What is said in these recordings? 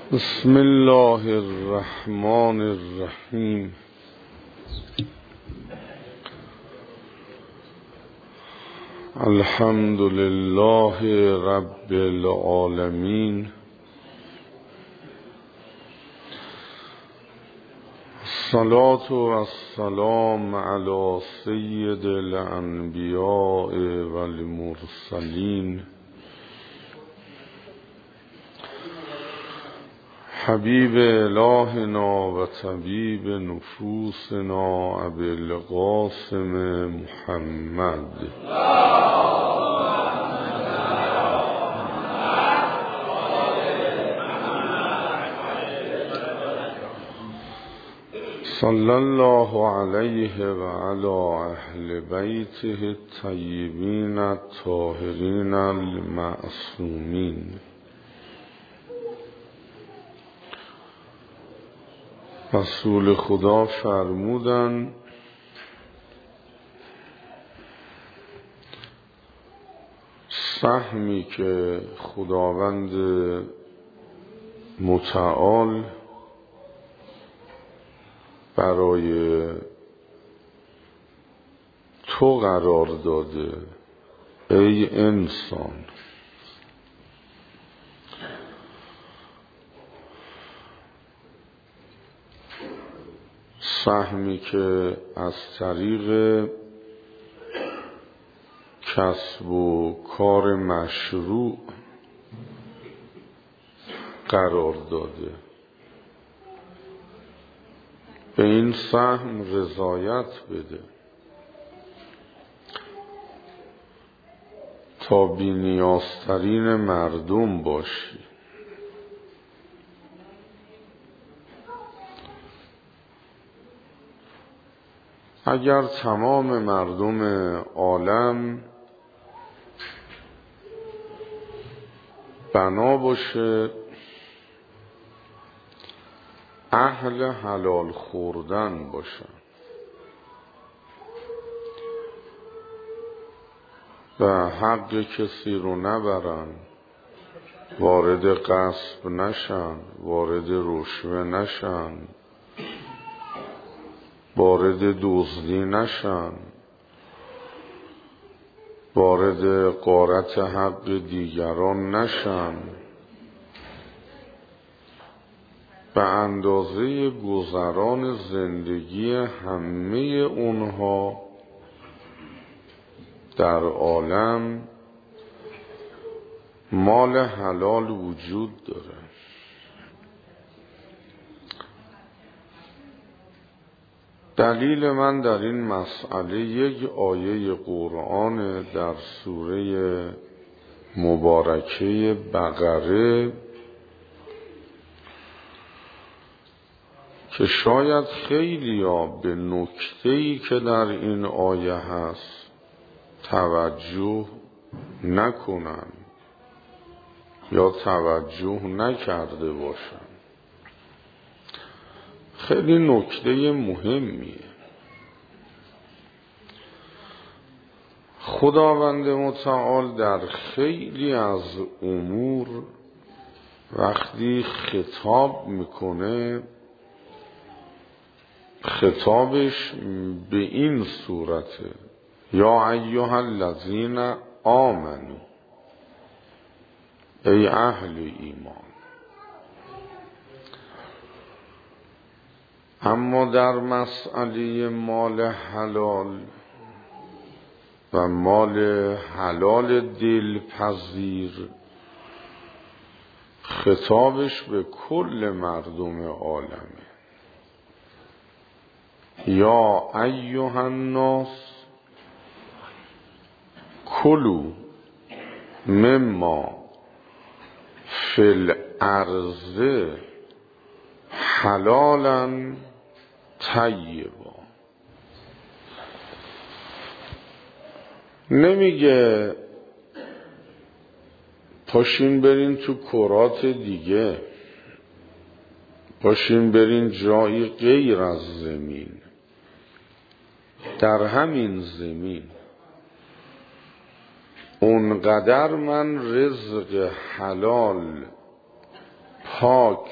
بسم الله الرحمن الرحیم. الحمد لله رب العالمین. الصلاة والسلام علی سید الانبیاء والمرسلین حبیب الهنا و طبیب نفوسنا ابی القاسم محمد صلی الله علیه و علی اهل بیته الطیبین الطاهرین المعصومین. رسول خدا فرمودن سهمی که خداوند متعال برای تو قرار داده ای انسان، سهمی که از طریق کسب و کار مشروع قرار داده، به این سهم رضایت بده تا بی نیازترین مردم باشی. اگر تمام مردم عالم بنا باشه اهل حلال خوردن باشن و حق کسی رو نبرن، وارد غصب نشن، وارد رشوه نشن، وارد دزدی نشن، وارد غارت حق دیگران نشن، به اندازه گذران زندگی همه اونها در عالم مال حلال وجود داره. دلیل من در این مسئله یک آیه قرآن در سوره مبارکه بقره که شاید خیلی به نکته‌ای که در این آیه هست توجه نکنن یا توجه نکرده باشن. خیلی نکته مهمیه. خداوند متعال در خیلی از امور وقتی خطاب میکنه خطابش به این صورته: یا ایها الذین آمنو، ای اهل ایمان. اما در مسئله مال حلال و مال حلال دلپذیر خطابش به کل مردم عالمه. یا ایها الناس کلوا مما فی الارض حلالا طیبا. نمیگه پاشین برین تو کرات دیگه، پاشین برین جایی غیر از زمین. در همین زمین اونقدر من رزق حلال پاک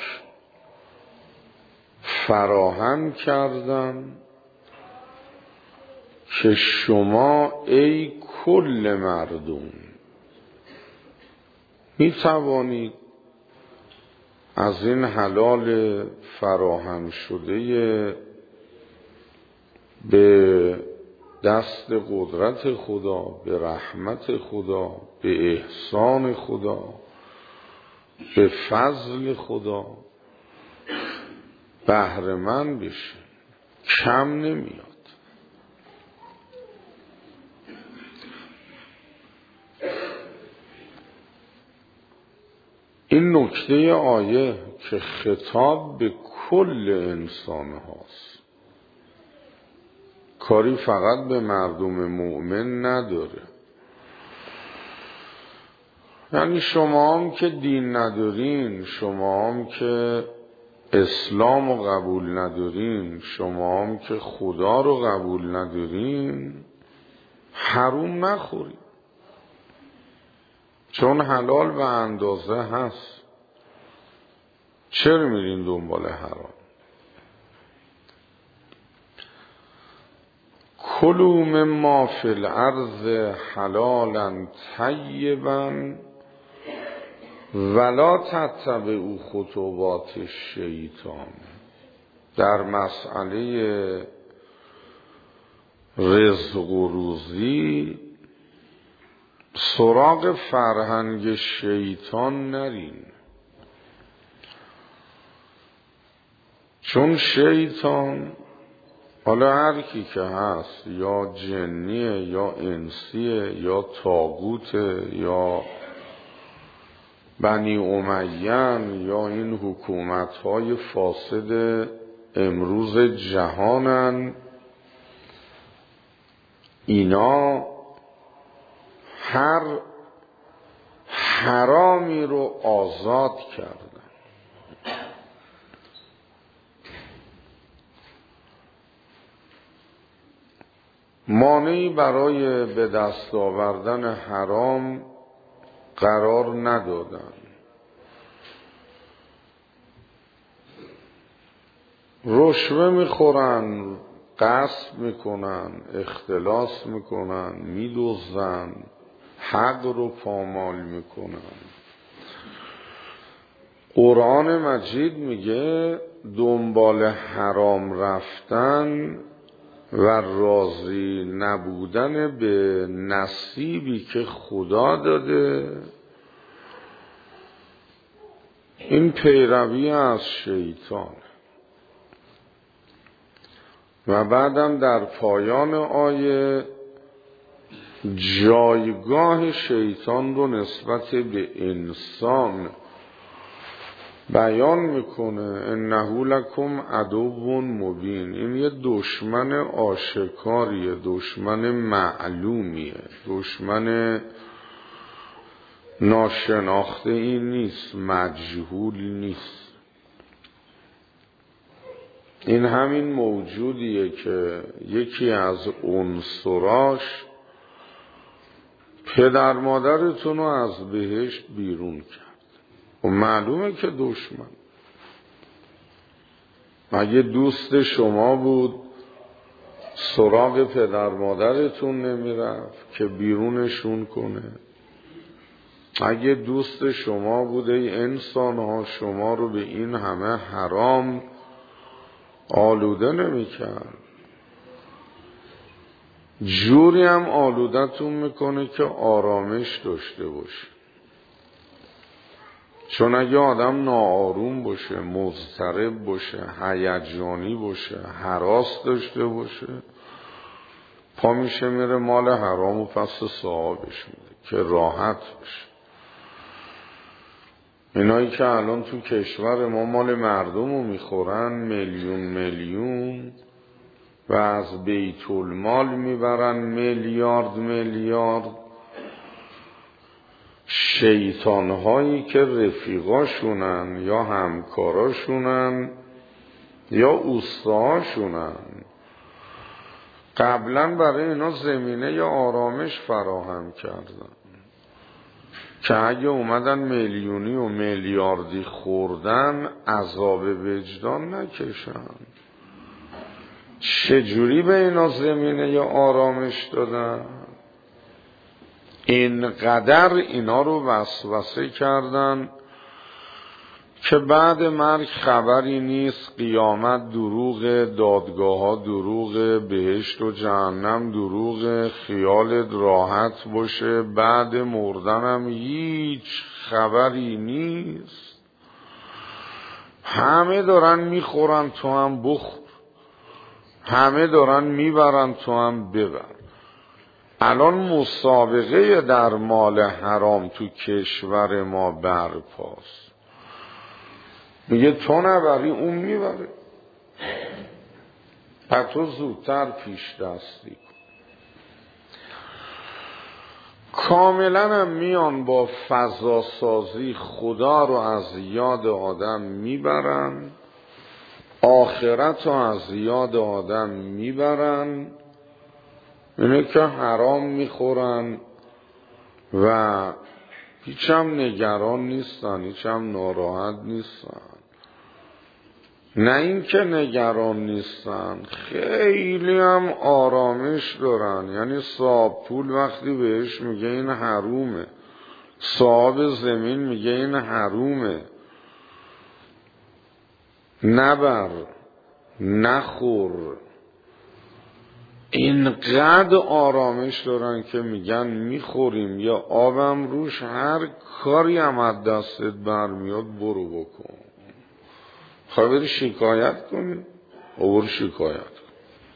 فراهم کردم که شما ای کل مردم می توانید از این حلال فراهم شده به دست قدرت خدا، به رحمت خدا، به احسان خدا، به فضل خدا بهره مند بشید. کم نمیاد. این نکته آیه که خطاب به کل انسان هاست، کاری فقط به مردم مؤمن نداره. یعنی شما هم که دین ندارین، شما هم که اسلام رو قبول ندارین، شما هم که خدا رو قبول ندارین، حروم نخورید، چون حلال به اندازه هست. چرا میرین دنبال حرام؟ کلوا مما فی الارض حلالا طیبا ولا تتبعوا خطوات الشیطان. در مسئله رزق و روزی سراغ فرهنگ شیطان نرین، چون شیطان حالا هر کی که هست، یا جنیه یا انسیه یا طاغوته یا بنی امیه یا این حکومت‌های فاسد امروز جهانن، اینا هر حرامی رو آزاد کردن. مانعی برای به دست آوردن حرام قرار ندادن. رشوه میخورن، غصب میکنن، اختلاس میکنن، میدزدن، حق رو پامال میکنن. قرآن مجید میگه دنبال حرام رفتن و راضی نبودن به نصیبی که خدا داده، این پیروی از شیطان. و بعدم در پایان آیه جایگاه شیطان رو نسبت به انسان بیان میکنه. انه لکم عدو مبین. این یه دشمن آشکاریه، دشمن معلومیه، دشمن ناشناخته این نیست، مجهول نیست. این همین موجودیه که یکی از عنصراش پدر مادرتون رو از بهشت بیرون کرد. و معلومه که دشمن. اگه دوست شما بود سراغ پدر مادرتون نمیرفت که بیرونشون کنه؟ اگه دوست شما بود ای انسان ها شما رو به این همه حرام آلوده نمی‌کرد؟ جوری هم آلودتون میکنه که آرامش داشته باشه. چون اگه آدم ناآروم باشه، مضطرب باشه، هیجانی باشه، هراس داشته باشه، پا میشه میره مال حرام و پس صاحبش میده که راحت باشه. اینایی که الان تو کشور ما مال مردم رو میخورن میلیون میلیون و از بیت المال میبرن میلیارد میلیارد، شیطان هایی که رفیقاشونن یا همکاراشونن یا اوستاهاشونن قبلا برای اینا زمینه یا آرامش فراهم کردن که اگه اومدن میلیونی و میلیاردی خوردن عذاب وجدان نکشن. چجوری به اینا زمینه یا آرامش دادن؟ اینقدر اینا رو وسوسه کردن که بعد مرگ خبری نیست، قیامت دروغ، دادگاه ها دروغ، بهشت و جهنم دروغ، خیالت راحت باشه، بعد مردنم هیچ خبری نیست. همه دارن میخورن تو هم بخور، همه دارن میبرن تو هم ببر. الان مسابقه در مال حرام تو کشور ما برپاست. میگه تو نبری اون میبره، پس تو زودتر پیش دستی کن. کاملا هم میان با فضا سازی خدا رو از یاد آدم میبرن، آخرت رو از یاد آدم میبرن. اینه که حرام میخورن و هیچم نگران نیستن، هیچم ناراحت نیستن. نه این که نگران نیستن، خیلی هم آرامش دارن. یعنی صاحب پول وقتی بهش میگه این حرومه، صاحب زمین میگه این حرومه، نبر نخور، اینقدر آرامش دارن که میگن میخوریم یا آبم روش، هر کاری هم از دستت برمیاد برو بکن. خواهی بری شکایت کنی؟ برو شکایت کن.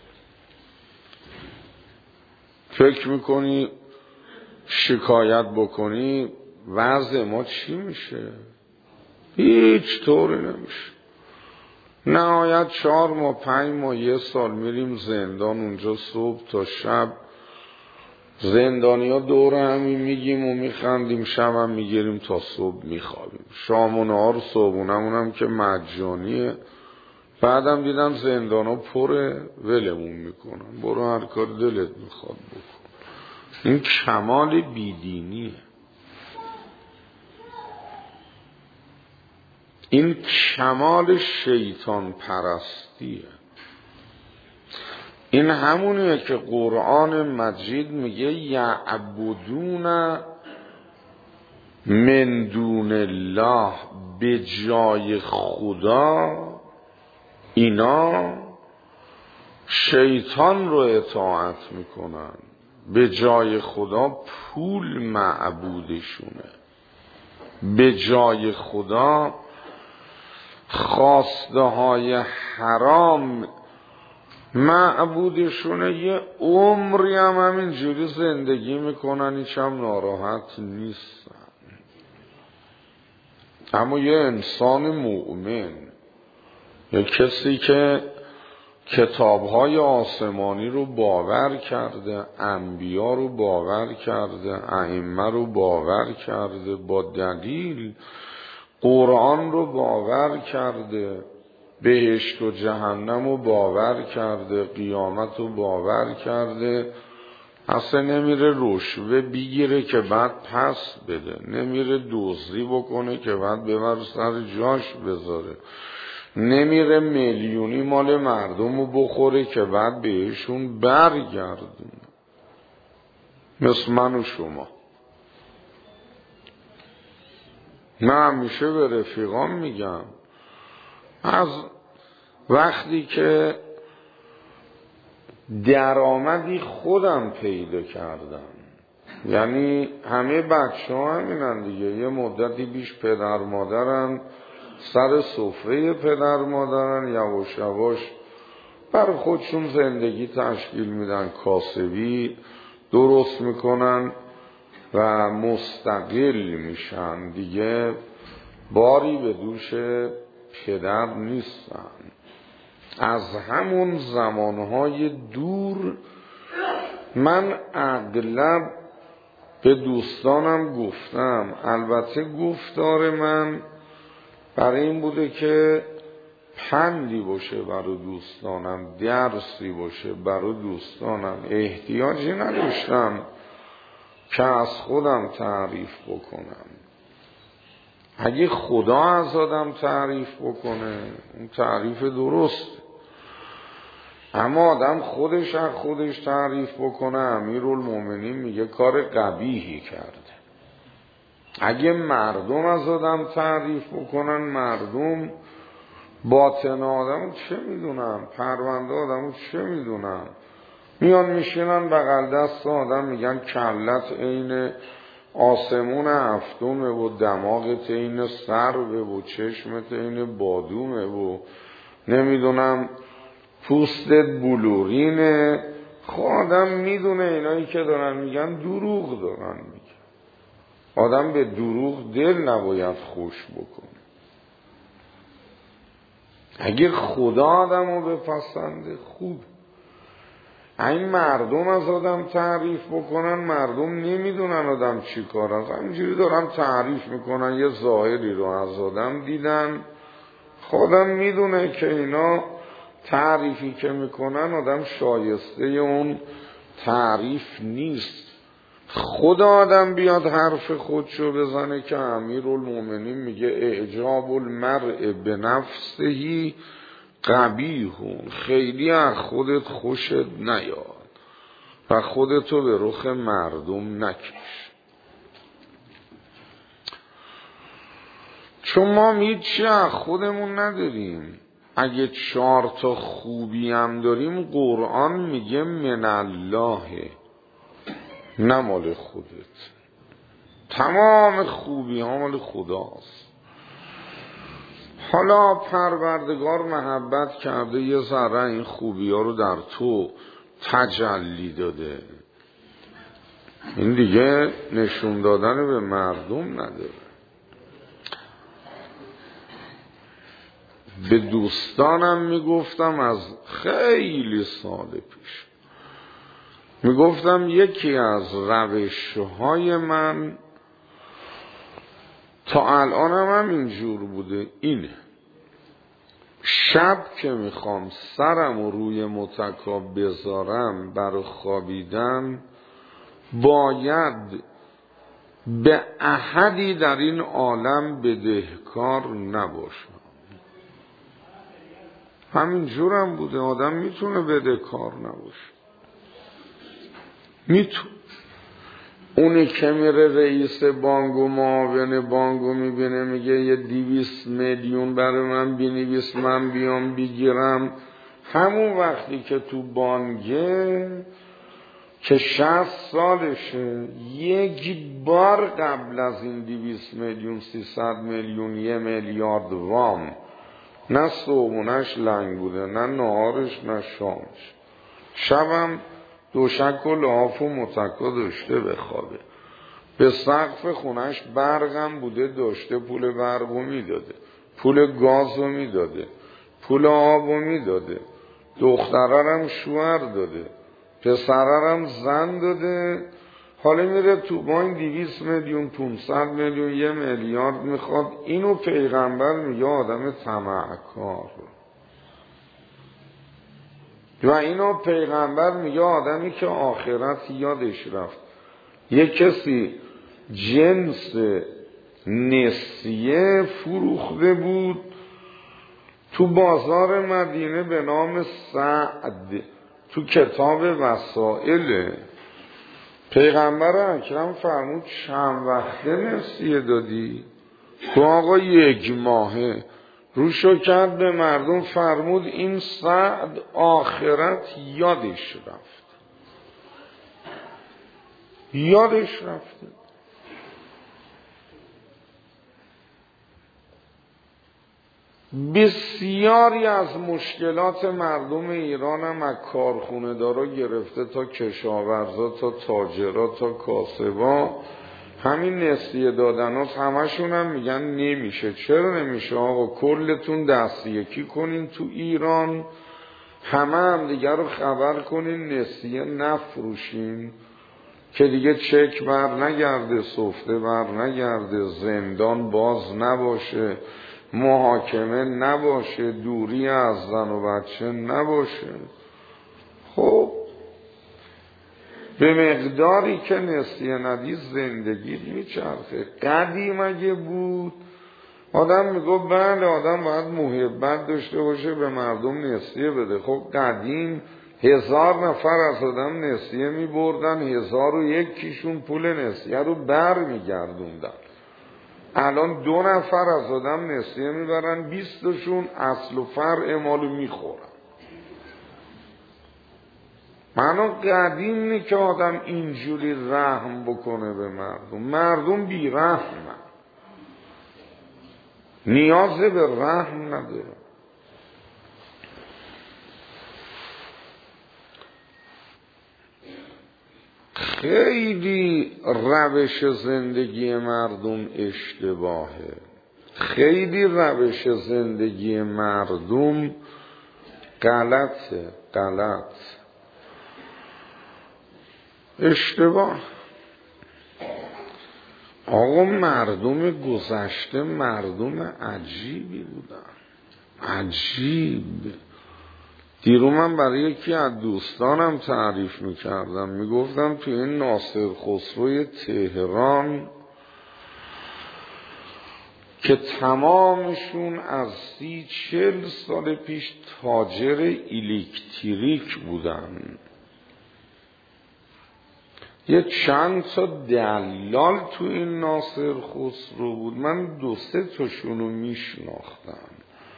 فکر میکنی شکایت بکنی وضع ما چی میشه؟ هیچ طوری نمیشه. نهایت 4 ماه 5 ماه 1 سال میریم زندان، اونجا صبح تا شب زندانی ها دور همی میگیم و میخندیم، شب هم میگیریم تا صبح میخوابیم. شام و نهار صبحونمون هم که مجانیه. بعدم دیدم زندان ها پره، ولمون میکنن، برو هر کار دلت میخواد بکن. این کمال بیدینیه، این کمال شیطان پرستیه. این همونیه که قرآن مجید میگه یعبدون من دون الله، به جای خدا اینا شیطان رو اطاعت میکنن، به جای خدا پول معبودشونه، به جای خدا خواسته های حرام معبودشونه. یه عمری هم همینجوری زندگی میکنن، هیچ هم ناراحت نیستن. اما یه انسان مؤمن، یه کسی که کتابهای آسمانی رو باور کرده، انبیا رو باور کرده، ائمه رو باور کرده، با دلیل قرآن رو باور کرده، بهشت و جهنم رو باور کرده، قیامت رو باور کرده، اصلا نمیره رشوه بگیره که بعد پس بده، نمیره دزدی بکنه که بعد ببر سر جاش بذاره، نمیره میلیونی مال مردم رو بخوره که بعد بهشون برگردونه. مثل من و شما. من همیشه به رفیقام میگم از وقتی که درآمدی خودم پیدا کردم، یعنی همه بچه ها همینن دیگه، یه مدتی بیش پدر مادرن، سر سفره پدر مادرن، یواش یواش بر خودشون زندگی تشکیل میدن، کاسبی درست میکنن و مستقل میشن دیگه، باری به دوش پدر نیستن. از همون زمانهای دور من اغلب به دوستانم گفتم، البته گفتار من برای این بوده که پندی باشه برای دوستانم، درسی باشه برای دوستانم. احتیاجی نداشتم که از خودم تعریف بکنم. اگه خدا از آدم تعریف بکنه اون تعریف درست، اما آدم خودش از خودش تعریف بکنه امیرالمومنین میگه کار قبیحی کرده. اگه مردم از آدم تعریف بکنن، مردم باطن آدم چه میدونن، پرونده آدم چه میدونن، میان میشینن بغل دست آدم میگن کلت عین آسمون هفتمه و دماغت عین سروه و چشمت عین بادومه و نمیدونم پوستت بلورینه. خب آدم میدونه اینایی که دارن میگن دروغ دارن میگن. آدم به دروغ دل نباید خوش بکنه. اگه خدا آدمو بپسنده خوب. این مردم از آدم تعریف بکنن، مردم نمیدونن آدم چی کار است، همینجوری دارن تعریف میکنن، یه ظاهری رو از آدم دیدن. خودم میدونه که اینا تعریفی که میکنن آدم شایسته اون تعریف نیست. خدا آدم بیاد حرف خودشو بزنه که امیرالمومنین میگه اعجاب المرء به نفسهی قبیحون، خیلی از خودت خوشت نیاد و خودتو به رخ مردم نکش. چون ما هیچی از خودمون نداریم. اگه 4 تا خوبی هم داریم قرآن میگه من الله، نه مال خودت. تمام خوبی ها مال خداست. حالا پروردگار محبت کرده یه ذره این خوبی ها رو در تو تجلی داده، این دیگه نشون دادن به مردم نداره. به دوستانم میگفتم از خیلی سال پیش، میگفتم یکی از روش‌های من تا الانم هم اینجور بوده، اینه شب که میخوام سرم رو روی متکا بذارم برای خوابیدن باید به احدی در این عالم بدهکار نباشم. همینجورم بوده. آدم میتونه بدهکار نباشه، میتونه. اونی که میره رئیس بانک و معاون بانک و میبینه میگه یه 200 میلیون برای من بنویس من بیام بگیرم، همون وقتی که تو بانکه که 60 سالشه یک بار قبل از این 200 میلیون 300 میلیون 1 میلیارد وام نه صبحونش لنگ بوده، نه نهارش نه شامش، شبم دوشک و لحاف و متکا داشته بخوابه، به سقف خونش برقم بوده داشته، پول برقو میداده، پول گازو میداده، پول آبو میداده، دختررم شوهر داده، پسررم زن داده. حالا میره تو بانک 200 میلیون 500 میلیون 1 میلیارد میخواد. اینو پیغمبر میگه آدم طمعکار، و اینو پیغمبر میگه آدمی که آخرت یادش رفت. یک کسی جنس نسیه فروخته بود تو بازار مدینه به نام سعد، تو کتاب وسائل. پیغمبر اکرم فرمود چند وقته نسیه دادی؟ تو آقا 1 ماهه. روشو کرد به مردم فرمود این سعد آخرت یادش رفت، یادش رفته. بسیاری از مشکلات مردم ایران هم از کارخونه دارا گرفته تا کشاورزا تا تاجرا تا کاسبا، همین نسیه دادن هاست. همشون هم میگن نمیشه. چرا نمیشه آقا؟ کلتون دست یکی کنین تو ایران، همه هم دیگر رو خبر کنین نسیه نفروشین که دیگه چک بر نگرده، سفته بر نگرده، زندان باز نباشه، محاکمه نباشه، دوری از زن و بچه نباشه. خب به مقداری که نسیه ندی زندگیت میچرخه. قدیم اگه بود آدم میگفت بله آدم باید محبت داشته باشه به مردم نسیه بده. خب قدیم 1000 نفر از آدم نسیه میبردن، 1001 پول نسیه رو بر میگردوندن. الان 2 نفر از آدم نسیه میبرن، 20 اصل و فرع مالو میخورن. منو قدیم نی که آدم اینجوری رحم بکنه به مردم. مردم بی رحمه، نیاز به رحم نداره. خیلی روش زندگی مردم اشتباهه، خیلی روش زندگی مردم غلطه، غلط، اشتباه. آقا مردم گذشته مردم عجیبی بودن، عجیب. دیرو من برای یکی از دوستانم تعریف میکردم، میگفتم توی این ناصر خسروی تهران که تمامشون از 30-40 سال پیش تاجر الکتریک بودن، یه چند تا دلال تو این ناصر خسرو بود. من 2-3 تاشونو میشناختم،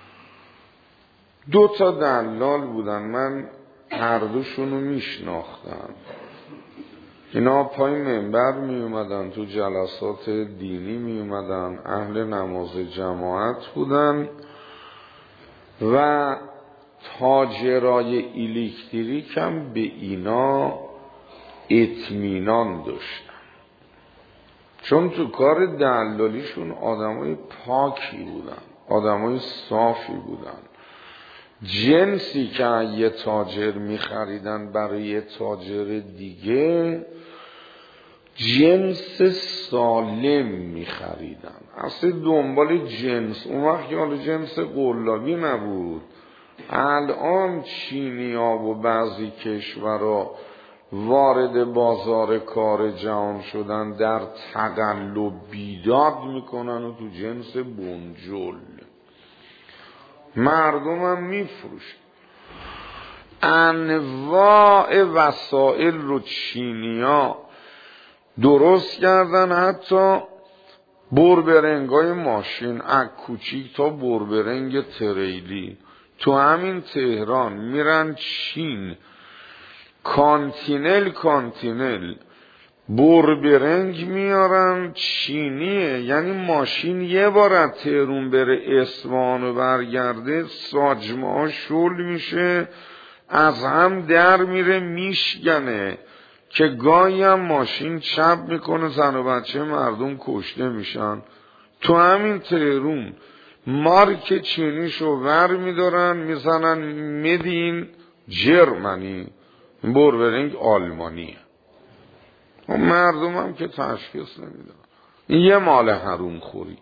2 تا دلال بودن، من هر دوشونو میشناختم. اینا پای منبر می اومدن، تو جلسات دینی می اومدن، اهل نماز جماعت بودن و تاجرای الکتریک هم به اینا اطمینان داشتن، چون تو کار دلالیشون آدمای پاکی بودن، آدمای صافی بودن. جنسی که یه تاجر میخریدن برای یه تاجر دیگه جنس سالم میخریدن، اصلا دنبال جنس. اون وقت حالا جنس قلابی نبود. الان چینی‌ها و بعضی کشورها وارد بازار کار جهان شدن، در تقلب بیداد میکنن و تو جنس بنجل مردم هم میفروشن. انواع وسایل رو چینی‌ها درست کردن، حتی بربرنگای ماشین از کوچیک تا بربرنگ تریلی. تو همین تهران میرن چین، کانتینل بربرنگ میارن چینیه، یعنی ماشین یه بار از تهرون بره اصفهان و برگرده ساجمه ها شل میشه، از هم در میره میشکنه، که گاهی هم ماشین چپ میکنه، زن و بچه مردم کشته میشن. تو همین تهرون مارک چینیشو ور میدارن میزنن مدین جرمنی، بربرنگ آلمانیه. مردم هم که تشخیص نمیدن. این یه مال حروم خوری،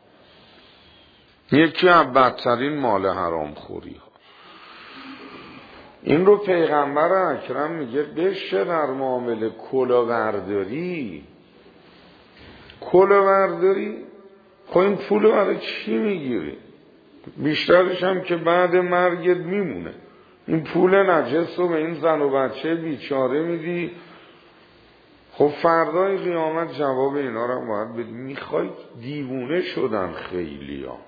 یکی از بدترین مال حرام خوری ها. این رو پیغمبر اکرم میگه بشه در معامله کلاهبرداری. کلاهبرداری خب این پول برای چی میگیری؟ بیشترش هم که بعد مرگت میمونه. این پول نجس رو به این زن و بچه بیچاره میدی، خب فردای قیامت جواب اینا رو باید بدی. میخوای دیوونه شدن خیلی ها،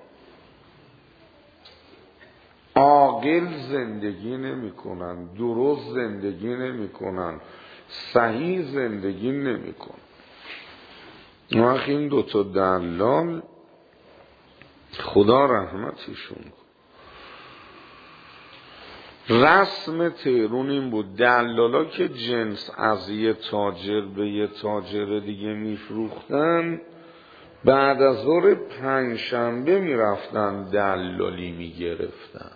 عاقل زندگی نمی کنن، درست زندگی نمی کنن، صحیح زندگی نمی کنن. وقت این 2 تا دلال خدا رحمتشون کن. رسم تهرون این بود، دلالا که جنس از یه تاجر به یه تاجر دیگه میفروختن، بعد از ظهر پنجشنبه میرفتن دلالی میگرفتن.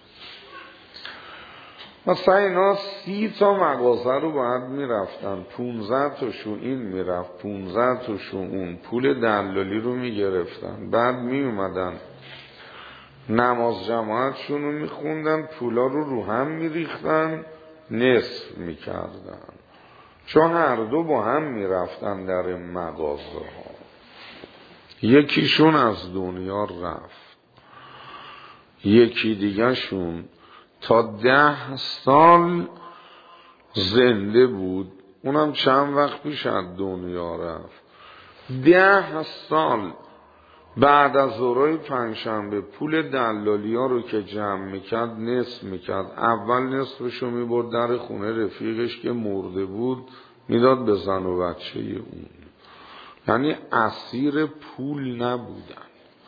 مثلا اینا 30 تا مغازه رو باید میرفتن، 15 تاشون این میرفت، 15 تاشون اون، پول دلالی رو میگرفتن. بعد میومدن نماز جماعتشون رو میخوندن، پولا رو هم میریختن، نصف میکردن. چون هر دو با هم میرفتن در مغازه ها. یکیشون از دنیا رفت، یکی دیگه شون تا 10 سال زنده بود، اونم چند وقت پیش از دنیا رفت. 10 سال بعد از ظهرای پنجشنبه پول دلالی ها رو که جمع میکرد نصف میکرد. اول نصفشو میبرد در خونه رفیقش که مرده بود میداد به زن و بچه اون. یعنی اسیر پول نبودن.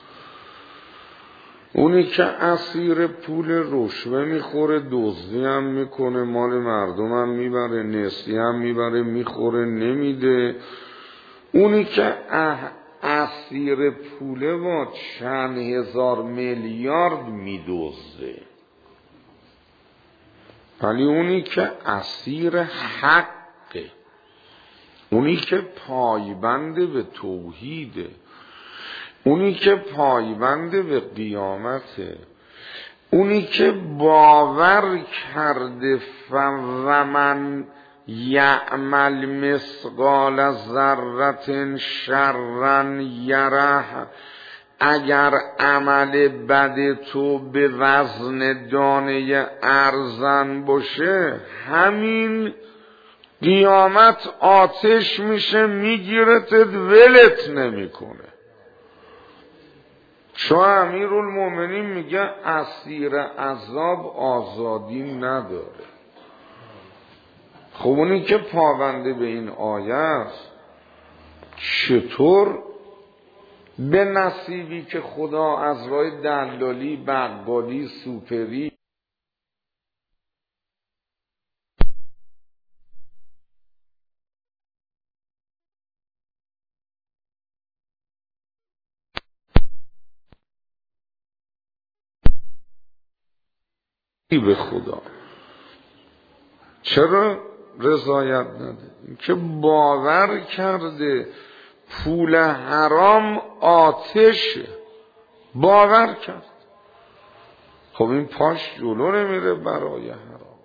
اونی که اسیر پول رشوه میخوره، دزدی هم میکنه، مال مردم هم میبره، نسیه هم میبره میخوره نمیده. اونی که اسیر پوله با چند هزار میلیارد میدزده. ولی اونی که اسیر حقه، اونی که پایبنده به توحیده، اونی که پایبنده به قیامته، اونی که باور کرده فمن یعمل مثقال ذره شرا یره، اگر عمل بد تو به وزن دانه ارزن باشه همین قیامت آتش میشه میگیرتت ولت نمیکنه. چون امیرالمومنین میگه اسیر عذاب آزادی نداره. خب اونی که پابنده به این آیه است چطور به نصیبی که خدا از راه دلالی، بقالی، سوپری به خدا چرا رضایت نده؟ که باور کرده پول حرام آتشه، باور کرد. خب این پاش جلو نمیره برای حرام.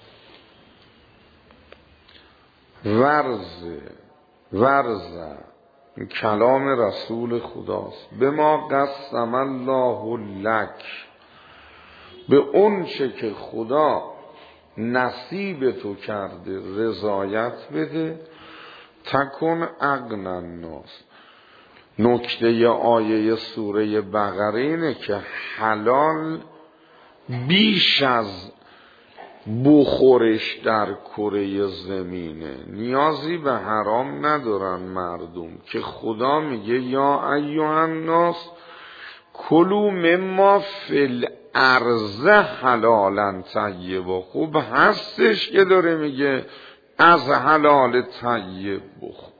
ورزه این کلام رسول خداست. به ما قسم الله لک، به اون چه که خدا نصیب تو کرده رضایت بده. تکن اغنی الناس. نکته آیه سوره بقره اینه که حلال بیش از بخورش در کره زمینه. نیازی به حرام ندارن مردم که خدا میگه یا ایها الناس کلوا مما فی الارض حلالا طیبا. خوب هستش که داره میگه از حلال طیب بخور.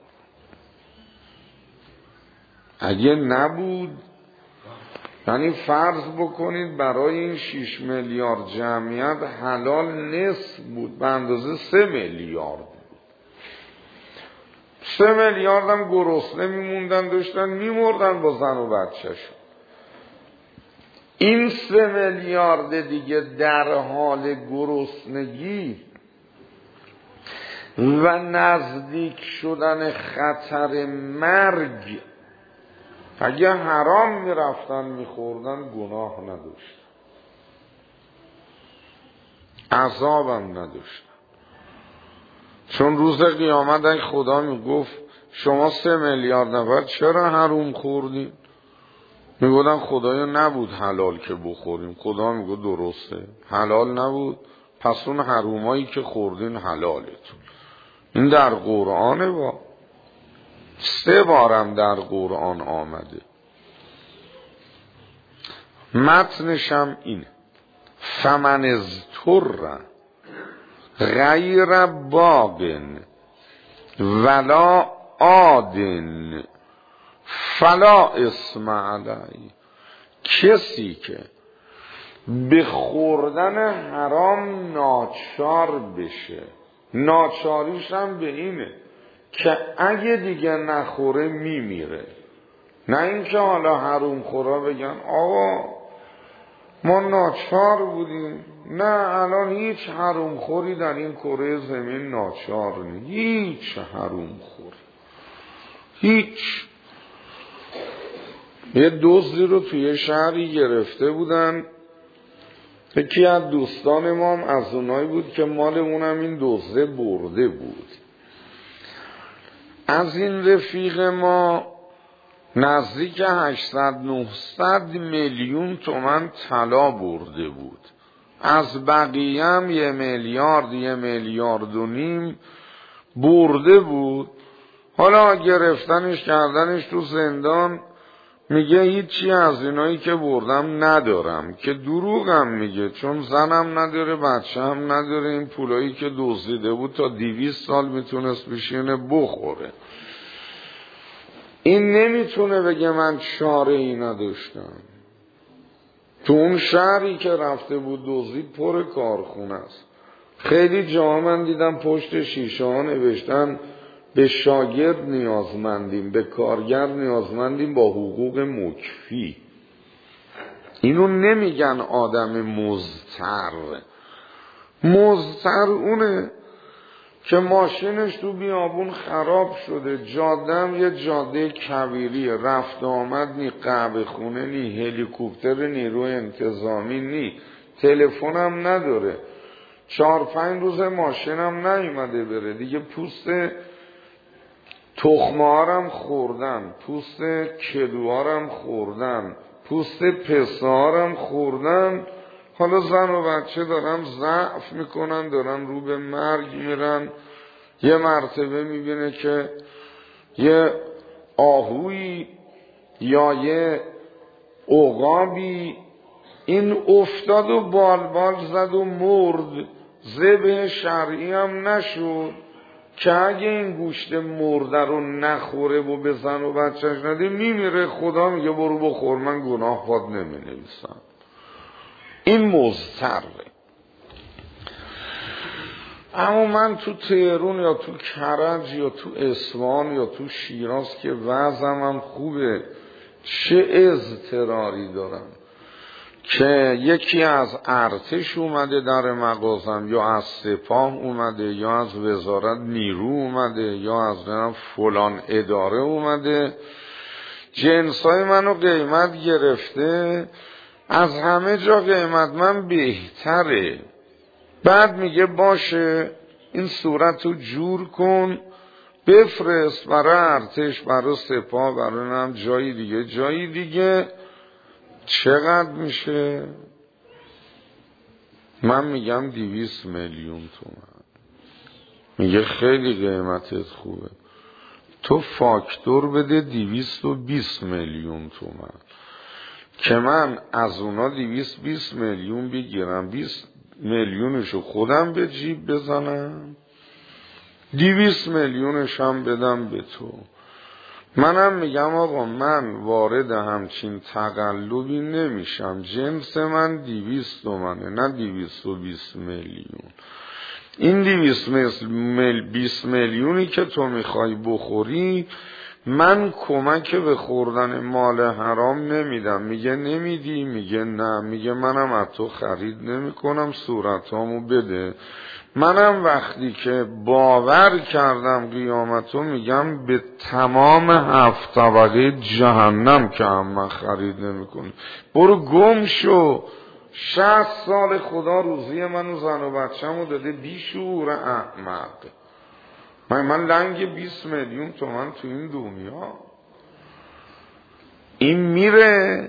اگه نبود، یعنی فرض بکنید برای این 6 میلیارد جمعیت حلال نصف بود، به اندازه 3 میلیارد بود. 3 میلیارد هم گرسنه میموندن، داشتن میمردن با زن و بچه‌شون. این 3 میلیارد دیگه در حال گرسنگی و نزدیک شدن خطر مرگ اگه حرام میرفتن میخوردن گناه نداشتن، عذابم نداشتن. چون روز قیامت اگه خدا میگفت شما 3 میلیارد نفر چرا حرام خوردین؟ میگفتن خدایا نبود حلال که بخوریم. خدا میگه درسته حلال نبود، پس اون حرومایی که خوردین حلالتون. این در قرآنه، با 3 بارم در قرآن آمده. متنشم اینه فمن اضطر غیر باغ ولا عاد فلا اثم علیه. کسی که به خوردن حرام ناچار بشه، ناچاریش هم به اینه که اگه دیگه نخوره میمیره. نه اینکه حالا حروم خورا بگن آقا ما ناچار بودیم. نه الان هیچ حرومخوری در این کره زمین ناچار نیست. هیچ حرومخوری، هیچ. یه دزدی رو توی شهری گرفته بودن، یکی از دوستان ما هم از اونایی بود که مال اونم این دزده برده بود. از این رفیق ما نزدیک 800-900 میلیون تومان طلا برده بود. از بقیه هم 1 میلیارد 1.5 میلیارد برده بود. حالا گرفتنش کردنش تو زندان، میگه هیچی از اینایی که بردم ندارم، که دروغم میگه، چون زنم نداره بچه هم نداره. این پولایی که دزدیده بود تا 200 سال میتونست بشینه بخوره. این نمیتونه بگه من چاره ای نداشتم. تو اون شهری که رفته بود دزدید پر کارخونه است. خیلی جاها من دیدم پشت شیشه ها نوشتن به شاگرد نیازمندیم، به کارگر نیازمندیم با حقوق مکفی. اینو نمیگن آدم مضطر. مضطر اونه که ماشینش تو بیابون خراب شده، جاده هم یه جاده کبیری، رفت آمد نی، قهوه خونه نی، هلیکوپتر نیروی انتظامی نی، تلفن هم نداره، 4-5 روز ماشین هم نیومده بره دیگه. پوست تخمه‌هارم خوردن، پوست کدوهارم خوردن، پوست پسه‌هارم خوردن. حالا زن و بچه دارن ضعف میکنن، دارن رو به مرگ میرن. یه مرتبه میبینه که یه آهویی یا یه عقابی این افتاد و بالبال زد و مرد، ذبح شرعی هم نشد، که اگه این گوشت مرده رو نخوره و به زن و بچهش نده میمیره. خدا میگه برو بخور، من گناه پات نمینویسم. این مضطره. اما من تو تهران یا تو کرج یا تو اصفهان یا تو شیراز که وضعم هم خوبه، چه اضطراری دارم که یکی از ارتش اومده در مغازم، یا از سپاه اومده، یا از وزارت نیرو اومده، یا از فلان اداره اومده، جنسای منو قیمت گرفته، از همه جا قیمت من بهتره. بعد میگه باشه این صورتو جور کن بفرست برای ارتش، برای سپاه، برای جایی دیگه. چقدر میشه؟ من میگم 200 میلیون تومان. میگه خیلی قیمتت خوبه، تو فاکتور بده 220 میلیون تومان که من از اونا 220 میلیون بگیرم، 20 میلیونشو خودم به جیب بزنم، 200 میلیونش هم بدم به تو. منم میگم آقا من وارد همچین تقلبی نمیشم، جنس من 200 تومنه نه 220 میلیون. این 220 میلیونی که تو میخوای بخوری، من کمک به خوردن مال حرام نمیدم. میگه نمیدی؟ میگه نه. میگه منم از تو خرید نمی کنم، صورتامو بده. منم وقتی که باور کردم قیامتو، میگم به تمام 7 طبقه جهنم که هم من خرید نمی کنی. برو گم شو. 60 سال خدا روزی منو زن و بچه‌مو داده، بیشعور احمق. من لنگ 20 میلیون تومان تو این دنیا. این میره.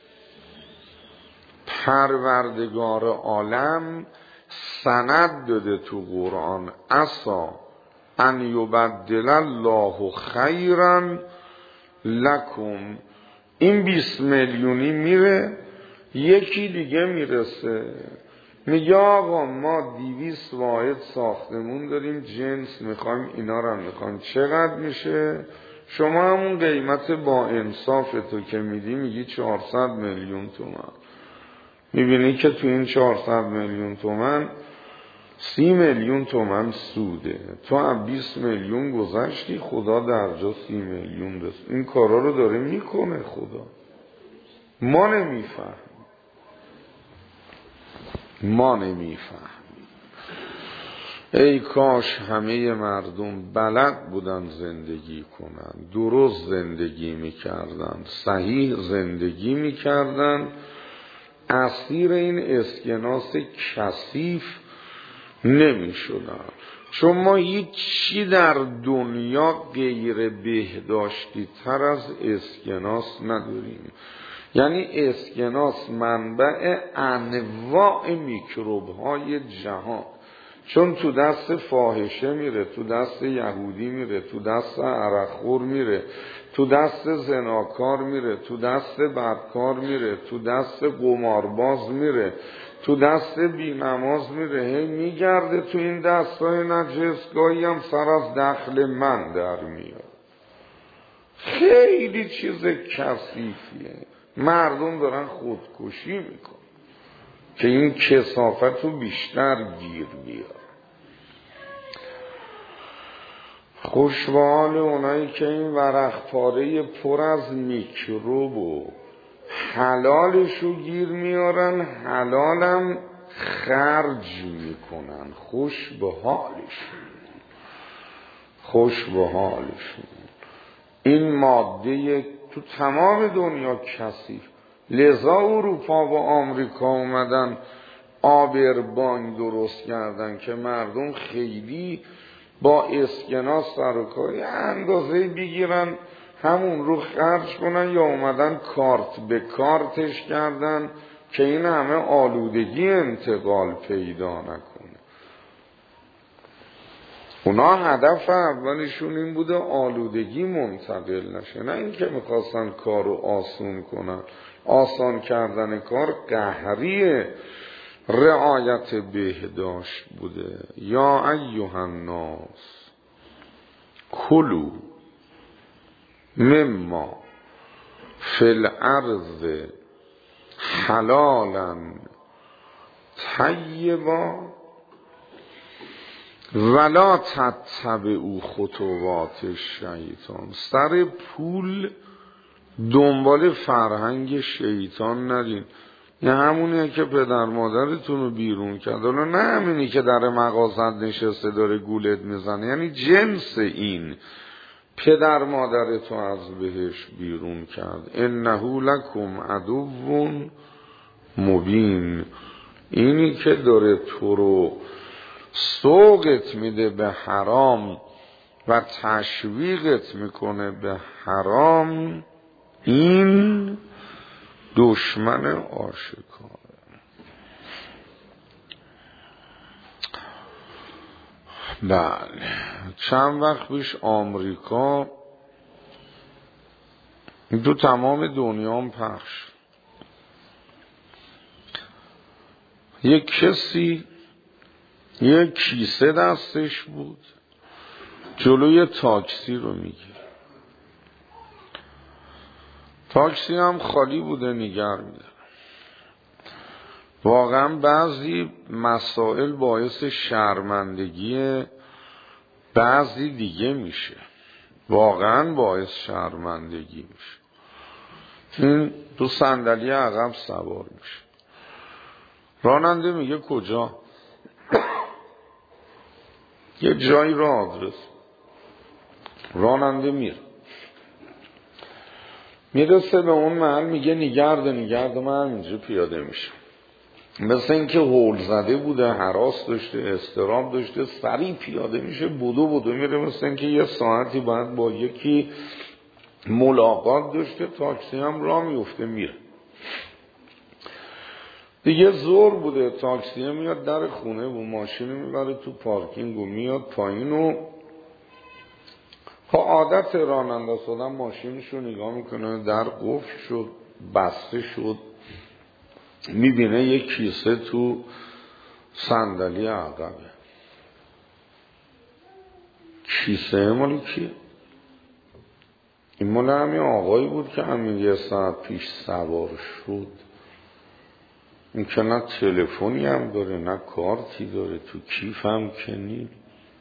پروردگار عالم سند داده تو قرآن، عسا ان یبدل الله خیرا لکم. این 20 میلیونی میره، یکی دیگه میرسه میگه آقا ما 200 واحد ساختمون داریم، جنس میخوایم، اینا رو میخوایم، چقدر میشه؟ شما همون قیمت با انصاف تو که میدی میگی 400 میلیون تومان. میبینی که تو این 400 میلیون تومان 30 میلیون تومان سوده. تو هم 20 میلیون گذشتی، خدا در جا 30 میلیون دست. این کارا رو داره میکنه خدا، ما نمیفهم. ما نمیفهمیم. ای کاش همه مردم بلد بودن زندگی کنن، درست زندگی میکردن، صحیح زندگی میکردن، اسیر این اسکناس کثیف نمیشدن. چون ما هیچی در دنیا غیر بهداشتی تر از اسکناس نداریم. یعنی اسکناس منبع انواع میکروب های جهان، چون تو دست فاحشه میره، تو دست یهودی میره، تو دست عرقخور میره، تو دست زناکار میره، تو دست بدکار میره، تو دست قمارباز میره، تو دست بینماز میره، هی میگرده تو این دستای نجس، گاهی هم سر از دخل من در میاد. خیلی چیز کثیفیه. مردم دارن خودکشی میکن که این کثافت رو بیشتر گیر بیاد. خوشحال اونایی که این ورق پاره پر از میکروب و حلالشو گیر میارن، حلالم خرج میکنن. خوش به حالشون. این ماده تو تمام دنیا کثیف. لذا اروپا و آمریکا اومدن آبربانگ درست کردن که مردم خیلی با اسکناس سر و کاری اندازه بگیرن، همون رو خرج کنن، یا اومدن کارت به کارتش کردن که این همه آلودگی انتقال پیدا نکنه. اونا هدف اولشون این بوده آلودگی منتقل نشه، نه اینکه میخواستن کار رو آسون کنن. آسان کردن کار قهریه، رعایت بهداشت بوده. یا ایها الناس کلوا مما فی الارض حلالا طیبا ولا تتبعوا خطوات الشیطان. سر پول دنبال فرهنگ شیطان نرین. نه همونیه که پدر مادرتون رو بیرون کرد، حالا نه همینی که در مغازت نشسته داره گولت میزنه، یعنی جنس این پدر مادرتو از بهش بیرون کرد. انه لکم عدو مبین. اینی که داره تو رو سوقت میده به حرام و تشویقت میکنه به حرام، این دشمن آشکاره. بله، چند وقت پیش آمریکا تو تمام دنیا هم پخش، یک کسی یک کیسه دستش بود، جلوی تاکسی رو میگیره. تاکسی هم خالی بوده، نگر میده. واقعا بعضی مسائل باعث شرمندگی بعضی دیگه میشه، واقعا باعث شرمندگی میشه. این تو صندلی عقب سوار میشه، راننده میگه کجا؟ یه جایی رو آدرس. راننده میرسه به اون محل، میگه نگرده من اینجا پیاده میشم. مثل این که هول زده بوده، هراس داشته، اضطراب داشته، سریع پیاده میشه، بدو میره. مثل این که یه ساعتی بعد با یکی ملاقات داشته، تاکسی هم راه میفته میره. دیگه زور بوده، تاکسی میاد در خونه و ماشین میبره تو پارکینگ و میاد پایین و عادت راننده شدن ماشینشو نگاه میکنه، در قفل شد، بسته شد، میبینه یک کیسه تو صندلی عقبه. کیسه مالی کیه؟ این مال همین آقایی بود که همین یه ساعت پیش سوار شد. این که نه تلفنی هم داره نه کارتی داره، تو کیف هم که نی.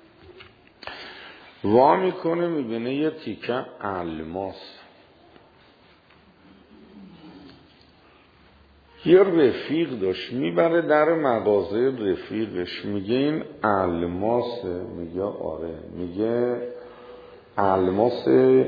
وا میکنه میبینه یه تیکه الماس. یه رفیق داشت میبره در مغازه رفیقش، میگه این الماسه؟ میگه آره. میگه الماس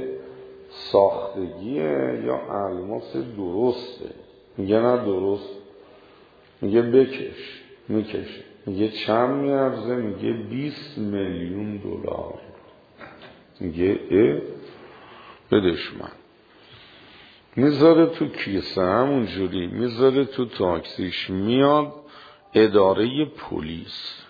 ساختگیه یا الماس درسته؟ میگه نه درست. میگه بکش. میکشه. میگه چند میارزه؟ میگه 20 میلیون دلار. میگه بدش من. میذاره تو کیسه، همون جوری میذاره تو تاکسیش، میاد اداره پلیس.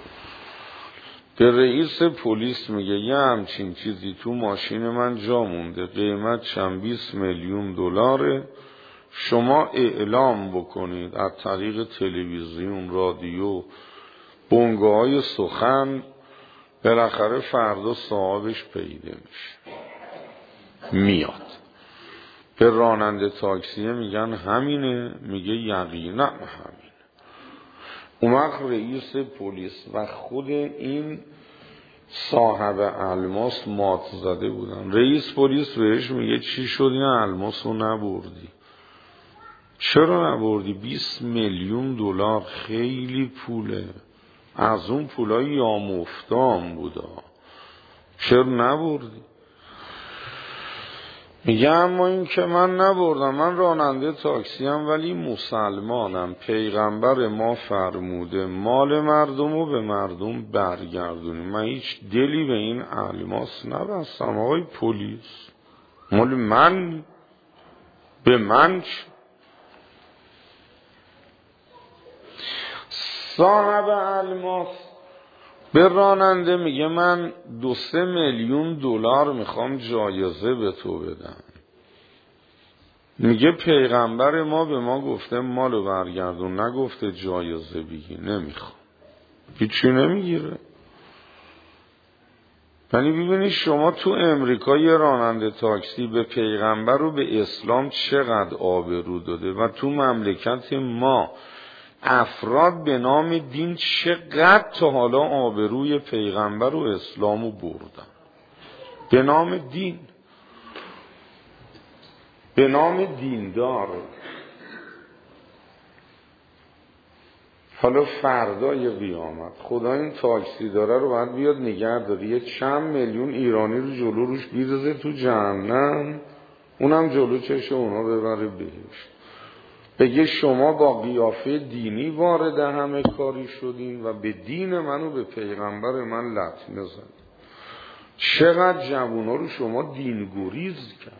به رئیس پلیس میگه یه همچین چیزی تو ماشین من جا مونده، قیمت چند 20 میلیون دلاره، شما اعلام بکنید از طریق تلویزیون، رادیو، بنگاه‌های سخن، بالاخره فردا صاحبش پیدا میشه. میاد به راننده تاکسیه میگن همینه؟ میگه یقینا همینه. اون وقت رئیس پلیس و خود این صاحب الماس مات زده بودن. رئیس پلیس بهش میگه چی شد این الماس رو نبردی؟ چرا نبردی؟ 20 میلیون دلار خیلی پوله، از اون پولای یامفتام بودا، چرا نبردی؟ میگه اما این که من نبردم، من راننده تاکسی هم ولی مسلمانم، پیغمبر ما فرموده مال مردم رو به مردم برگردونیم، من هیچ دلی به این الماس نبستم آقای پلیس، مال من، به من چه؟ صاحب الماس به راننده میگه من 2-3 میلیون دلار میخوام جایزه به تو بدم. میگه پیغمبر ما به ما گفته مالو برگردون، نگفته جایزه بگی. نمیخوام. هیچی نمیگیره. یعنی ببینید شما تو امریکا یه راننده تاکسی به پیغمبر و به اسلام چقدر آبرو داده و تو مملکت ما افراد به نام دین چقدر تا حالا آبروی پیغمبر و اسلامو بردن. به نام دین، به نام دیندار. حالا فردای قیامت خدا این تاکسی داره رو باید بیاد نگه داره، یه چند میلیون ایرانی رو جلو روش بیرزه تو جهنم، اونم جلو چشه اونا ببره بهشت، بگه شما با قیافه دینی وارد همه کاری شدین و به دین منو به پیغمبر من لطمه زدین. چقدر جوونا رو شما دینگوریز کرد.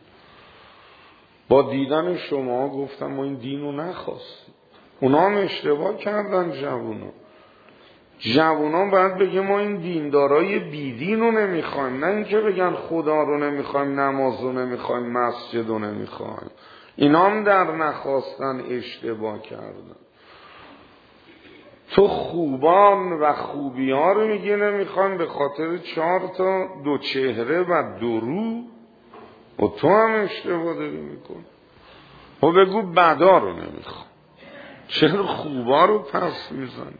با دیدن شما گفتم ما این دین رو نخواستیم. اونا هم اشتباه کردن. جوونا باید بگه ما این دیندارای بیدین رو نمیخوایم، نه اینکه بگن خدا رو نمیخوایم، نماز رو نمیخوایم، مسجد رو نمیخوایم. اینا هم در نخواستن اشتباه کردن. تو خوبان و خوبی ها رو میگه نمیخوایم به خاطر 4 تا 2 چهره و 2 رو، و تو هم اشتباه داری میکن. و بگو بدا رو نمیخوام، چرا خوبا رو پس میزنی؟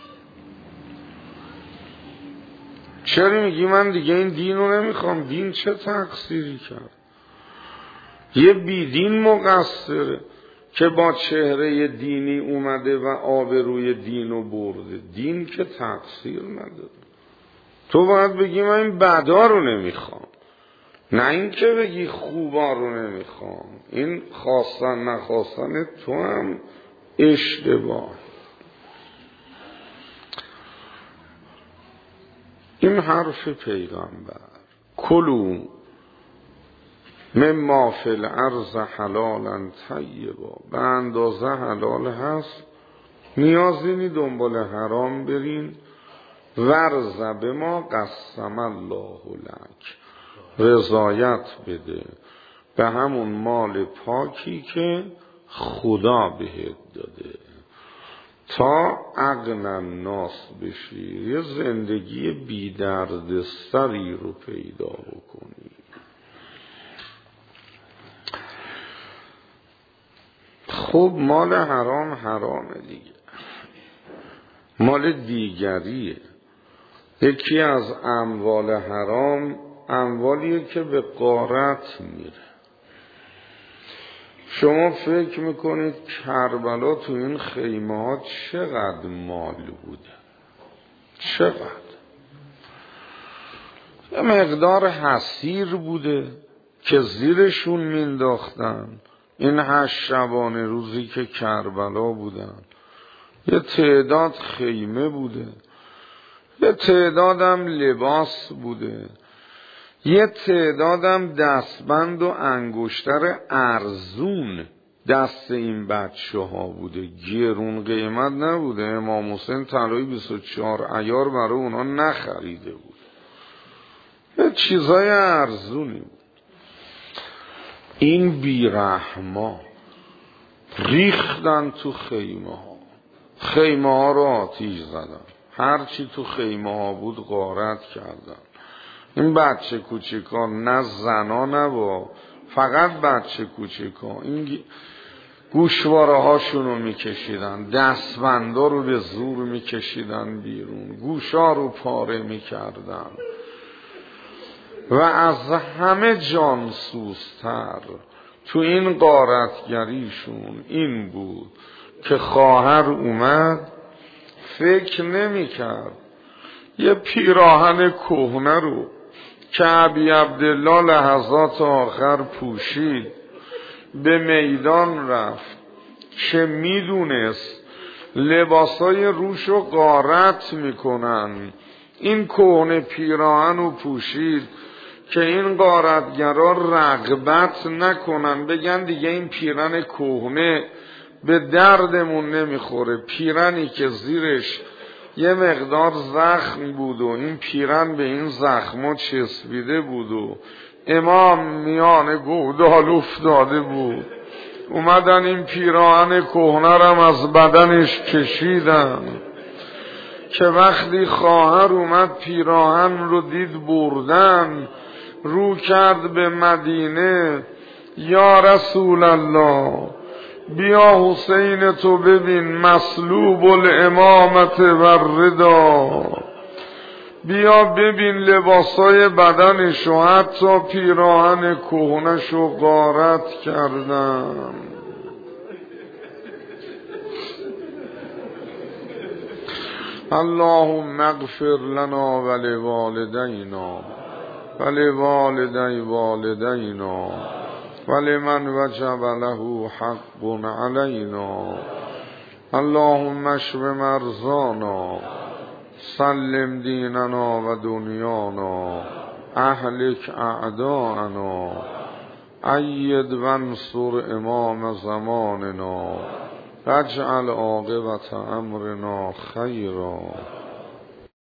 چرا میگی من دیگه این دین رو نمیخوام؟ دین چه تقصیری کرد؟ یه بیدین مقصره که با چهره دینی اومده و آبروی دین رو برده. دین که تقصیر نداره. تو باید بگی من این بدا رو نمیخوام، نه این که بگی خوبا رو نمیخوام. این خواستن نخواستن تو هم اشتباه. این حرف پیغمبر کلوا مما فی الارض حلالا طیبا، به اندازه حلال هست، نیازی نی دنبال حرام برین. ورز به ما قسم الله لک، رضایت بده به همون مال پاکی که خدا بهت داده تا اغنی الناس بشی، یه زندگی بی درد سری رو پیدا بکنی. خب مال حرام حرامه دیگه، مال دیگریه. یکی از اموال حرام اموالیه که به غارت میره. شما فکر میکنید کربلا تو این خیمه ها چقدر مال بوده؟ چقدر؟ یه مقدار حصیر بوده که زیرشون مینداختن این 8 شبانه روزی که کربلا بودن. یه تعداد خیمه بوده، یه تعدادم لباس بوده، یه تعدادم دستبند و انگشتر ارزون دست این بچه ها بوده، گرون قیمت نبوده. امام حسین طلای 24 عیار برای اونا نخریده بود، یه چیزای ارزونی بود. این بیرحما ریختن تو خیمه ها، خیمه ها رو آتیش زدن، هرچی تو خیمه ها بود غارت کردن. این بچه کوچیکا، نه زنا نبا، فقط بچه کوچیکا، این گوشواره هاشونو میکشیدن، دستبندا رو به زور میکشیدن بیرون، گوشا رو پاره میکردن. و از همه جانسوزتر تو این غارتگریشون این بود که خواهر اومد فکر نمی‌کرد یه پیراهن کهنه رو که ابی عبدالله لحظات آخر پوشید به میدان رفت، چه میدونست لباسای روشو غارت میکنن، این کهنه پیراهن رو پوشید که این غارتگرا رغبت نکنن، بگن دیگه این پیرن کهنه به دردمون نمیخوره، پیرنی که زیرش یه مقدار زخم بود و این پیرن به این زخما چسبیده بود و امام میان گودال افتاده بود، اومدن این پیراهن کهنه رم از بدنش کشیدن که وقتی خواهر اومد پیراهن رو دید بردن، رو کرد به مدینه، یا رسول الله بیا حسین تو ببین مصلوب الامامت و الردا، بیا ببین لباسای بدنشو حتی پیراهن کهنشو غارت کردن. اللهم اغفر لنا ولوالدینا ولوالدی والدینا ولمن وجب له حق علینا. اللهم اشف مرضانا سلم دیننا و دنیانا اهلک اعداءنا اید وانصر امام زماننا واجعل عاقبت امرنا خیرا.